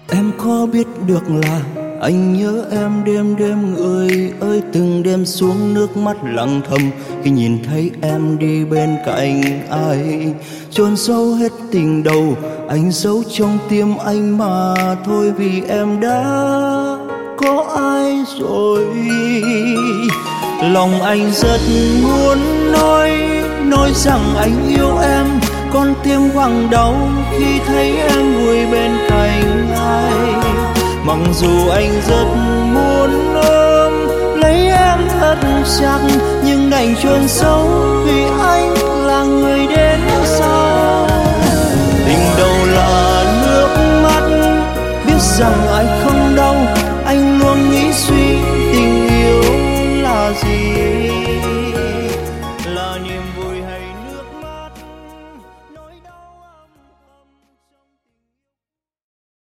Em có biết được là anh nhớ em đêm đêm người ơi, từng đêm xuống nước mắt lặng thầm khi nhìn thấy em đi bên cạnh ai. Chôn sâu hết tình đầu anh giấu trong tim anh mà thôi, vì em đã có ai rồi. Lòng anh rất muốn nói rằng anh yêu em, con tim quặn đau khi thấy em vui bên cạnh ai. Mặc dù anh rất muốn ôm lấy em thật chặt, nhưng đành chôn sâu vì anh là người đến sau. Tình đầu là nước mắt, biết rằng anh không